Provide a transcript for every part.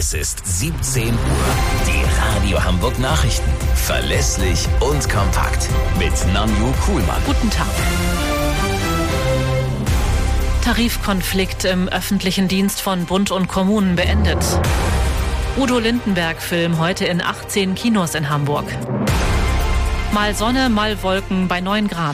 Es ist 17 Uhr. Die Radio Hamburg Nachrichten. Verlässlich und kompakt. Mit Nanju Kuhlmann. Guten Tag. Tarifkonflikt im öffentlichen Dienst von Bund und Kommunen beendet. Udo Lindenberg-Film heute in 18 Kinos in Hamburg. Mal Sonne, mal Wolken bei 9 Grad.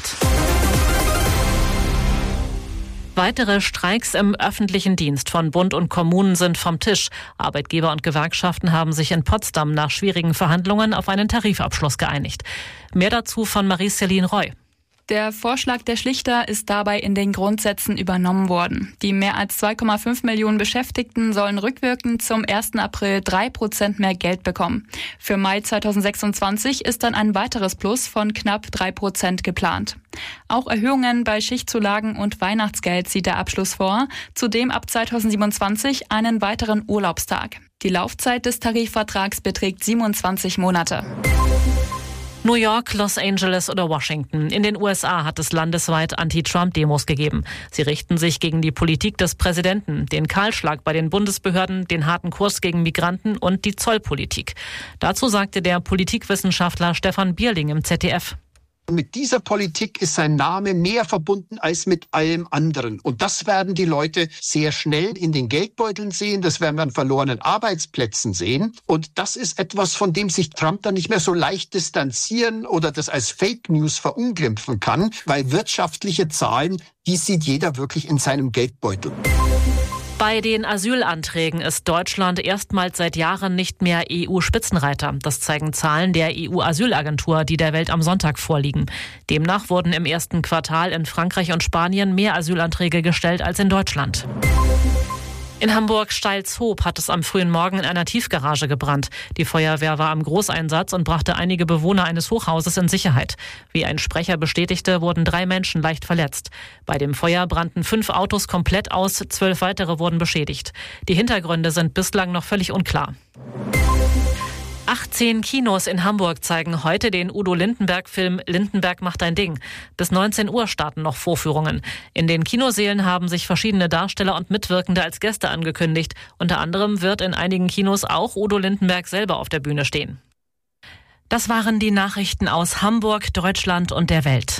Weitere Streiks im öffentlichen Dienst von Bund und Kommunen sind vom Tisch. Arbeitgeber und Gewerkschaften haben sich in Potsdam nach schwierigen Verhandlungen auf einen Tarifabschluss geeinigt. Mehr dazu von Marie-Céline Roy. Der Vorschlag der Schlichter ist dabei in den Grundsätzen übernommen worden. Die mehr als 2,5 Millionen Beschäftigten sollen rückwirkend zum 1. April 3% mehr Geld bekommen. Für Mai 2026 ist dann ein weiteres Plus von knapp 3% geplant. Auch Erhöhungen bei Schichtzulagen und Weihnachtsgeld sieht der Abschluss vor. Zudem ab 2027 einen weiteren Urlaubstag. Die Laufzeit des Tarifvertrags beträgt 27 Monate. New York, Los Angeles oder Washington. In den USA hat es landesweit Anti-Trump-Demos gegeben. Sie richten sich gegen die Politik des Präsidenten, den Kahlschlag bei den Bundesbehörden, den harten Kurs gegen Migranten und die Zollpolitik. Dazu sagte der Politikwissenschaftler Stefan Bierling im ZDF. Mit dieser Politik ist sein Name mehr verbunden als mit allem anderen. Und das werden die Leute sehr schnell in den Geldbeuteln sehen. Das werden wir an verlorenen Arbeitsplätzen sehen. Und das ist etwas, von dem sich Trump dann nicht mehr so leicht distanzieren oder das als Fake News verunglimpfen kann, weil wirtschaftliche Zahlen, die sieht jeder wirklich in seinem Geldbeutel. Bei den Asylanträgen ist Deutschland erstmals seit Jahren nicht mehr EU-Spitzenreiter. Das zeigen Zahlen der EU-Asylagentur, die der Welt am Sonntag vorliegen. Demnach wurden im ersten Quartal in Frankreich und Spanien mehr Asylanträge gestellt als in Deutschland. In Hamburg-Steilshoop hat es am frühen Morgen in einer Tiefgarage gebrannt. Die Feuerwehr war am Großeinsatz und brachte einige Bewohner eines Hochhauses in Sicherheit. Wie ein Sprecher bestätigte, wurden 3 Menschen leicht verletzt. Bei dem Feuer brannten 5 Autos komplett aus, 12 weitere wurden beschädigt. Die Hintergründe sind bislang noch völlig unklar. 18 Kinos in Hamburg zeigen heute den Udo Lindenberg-Film Lindenberg macht dein Ding. Bis 19 Uhr starten noch Vorführungen. In den Kinosälen haben sich verschiedene Darsteller und Mitwirkende als Gäste angekündigt. Unter anderem wird in einigen Kinos auch Udo Lindenberg selber auf der Bühne stehen. Das waren die Nachrichten aus Hamburg, Deutschland und der Welt.